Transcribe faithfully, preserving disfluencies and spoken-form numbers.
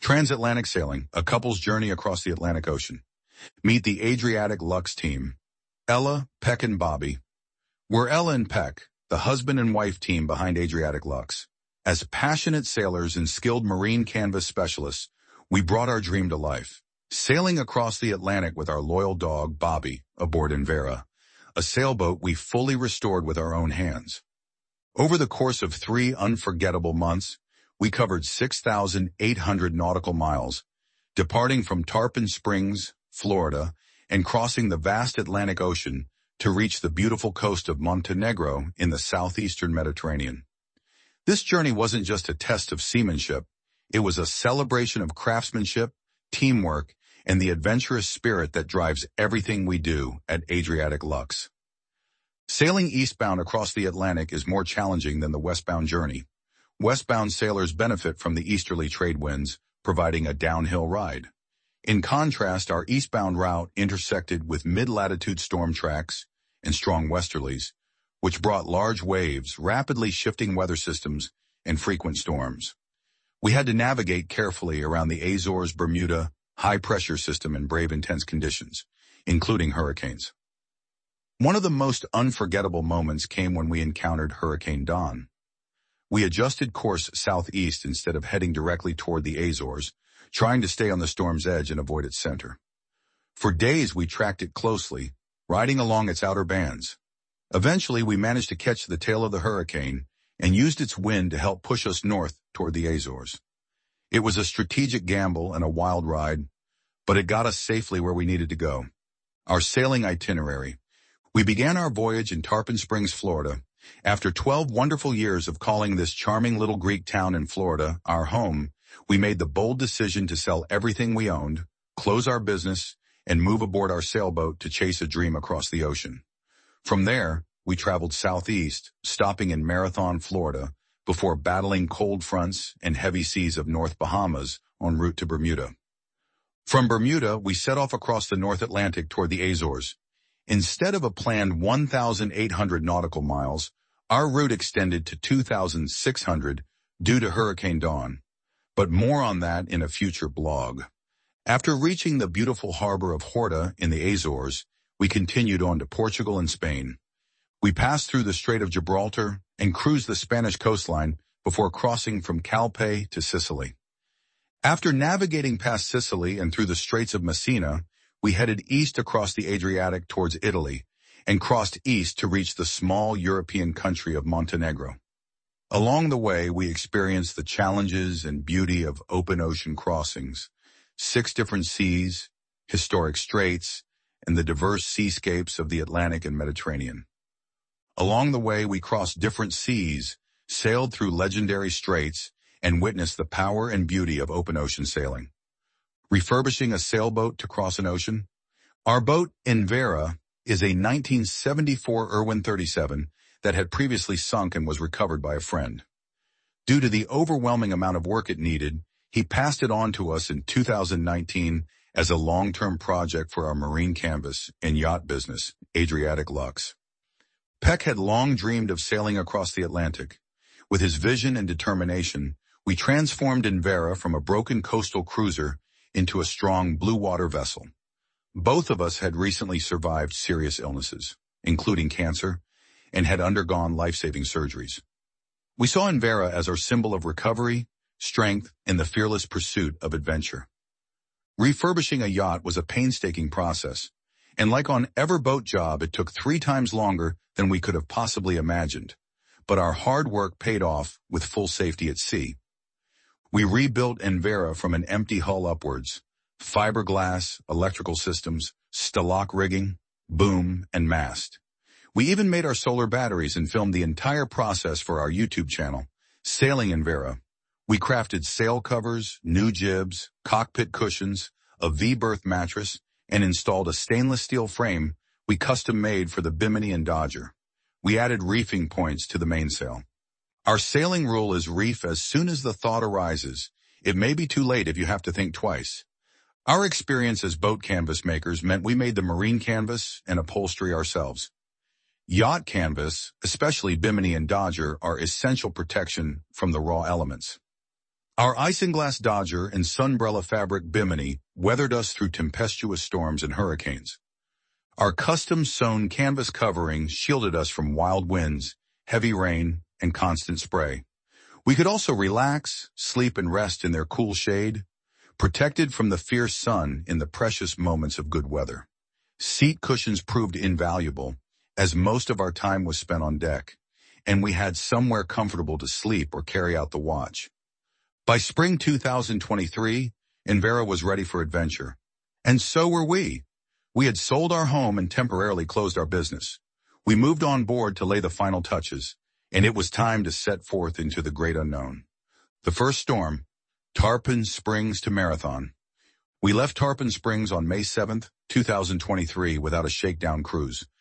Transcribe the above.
Transatlantic sailing, a couple's journey across the Atlantic Ocean. Meet the Adriatic Lux team. Ella, Peck, and Bobby. We're Ella and Peck, the husband and wife team behind Adriatic Lux. As passionate sailors and skilled marine canvas specialists, we brought our dream to life, sailing across the Atlantic with our loyal dog, Bobby, aboard Envera, a sailboat we fully restored with our own hands. Over the course of three unforgettable months, we covered six thousand eight hundred nautical miles, departing from Tarpon Springs, Florida, and crossing the vast Atlantic Ocean to reach the beautiful coast of Montenegro in the southeastern Mediterranean. This journey wasn't just a test of seamanship, it was a celebration of craftsmanship, teamwork, and the adventurous spirit that drives everything we do at Adriatic Lux. Sailing eastbound across the Atlantic is more challenging than the westbound journey. Westbound sailors benefit from the easterly trade winds, providing a downhill ride. In contrast, our eastbound route intersected with mid-latitude storm tracks and strong westerlies, which brought large waves, rapidly shifting weather systems, and frequent storms. We had to navigate carefully around the Azores, Bermuda, high-pressure system in brave intense conditions, including hurricanes. One of the most unforgettable moments came when we encountered Hurricane Dawn. We adjusted course southeast instead of heading directly toward the Azores, trying to stay on the storm's edge and avoid its center. For days we tracked it closely, riding along its outer bands. Eventually we managed to catch the tail of the hurricane and used its wind to help push us north toward the Azores. It was a strategic gamble and a wild ride, but it got us safely where we needed to go. Our sailing itinerary. We began our voyage in Tarpon Springs, Florida. After twelve wonderful years of calling this charming little Greek town in Florida our home, we made the bold decision to sell everything we owned, close our business, and move aboard our sailboat to chase a dream across the ocean. From there, we traveled southeast, stopping in Marathon, Florida, before battling cold fronts and heavy seas of North Bahamas en route to Bermuda. From Bermuda, we set off across the North Atlantic toward the Azores. Instead of a planned one thousand eight hundred nautical miles, our route extended to two thousand six hundred due to Hurricane Dawn. But more on that in a future blog. After reaching the beautiful harbor of Horta in the Azores, we continued on to Portugal and Spain. We passed through the Strait of Gibraltar and cruised the Spanish coastline before crossing from Calpe to Sicily. After navigating past Sicily and through the Straits of Messina, we headed east across the Adriatic towards Italy and crossed east to reach the small European country of Montenegro. Along the way, we experienced the challenges and beauty of open ocean crossings, six different seas, historic straits, and the diverse seascapes of the Atlantic and Mediterranean. Along the way, we crossed different seas, sailed through legendary straits, and witnessed the power and beauty of open ocean sailing. Refurbishing a sailboat to cross an ocean? Our boat, Envera, is a nineteen seventy-four Irwin thirty-seven that had previously sunk and was recovered by a friend. Due to the overwhelming amount of work it needed, he passed it on to us in two thousand nineteen as a long-term project for our marine canvas and yacht business, Adriatic Lux. Peck had long dreamed of sailing across the Atlantic. With his vision and determination, we transformed Envera from a broken coastal cruiser into a strong blue water vessel. Both of us had recently survived serious illnesses, including cancer, and had undergone life-saving surgeries. We saw Envera as our symbol of recovery, strength, and the fearless pursuit of adventure. Refurbishing a yacht was a painstaking process, and like on every boat job, it took three times longer than we could have possibly imagined. But our hard work paid off with full safety at sea. We rebuilt Envera from an empty hull upwards, fiberglass, electrical systems, Stalock rigging, boom, and mast. We even made our solar batteries and filmed the entire process for our YouTube channel, Sailing Envera. We crafted sail covers, new jibs, cockpit cushions, a V-berth mattress, and installed a stainless steel frame we custom-made for the Bimini and Dodger. We added reefing points to the mainsail. Our sailing rule is reef as soon as the thought arises. It may be too late if you have to think twice. Our experience as boat canvas makers meant we made the marine canvas and upholstery ourselves. Yacht canvas, especially Bimini and Dodger, are essential protection from the raw elements. Our Isinglass Dodger and Sunbrella fabric Bimini weathered us through tempestuous storms and hurricanes. Our custom-sewn canvas covering shielded us from wild winds, heavy rain, and constant spray. We could also relax, sleep, and rest in their cool shade, protected from the fierce sun in the precious moments of good weather. Seat cushions proved invaluable, as most of our time was spent on deck, and we had somewhere comfortable to sleep or carry out the watch. By spring two thousand twenty-three, Envera was ready for adventure. And so were we. We had sold our home and temporarily closed our business. We moved on board to lay the final touches, and it was time to set forth into the great unknown. The first storm, Tarpon Springs to Marathon. We left Tarpon Springs on May seventh, two thousand twenty-three without a shakedown cruise,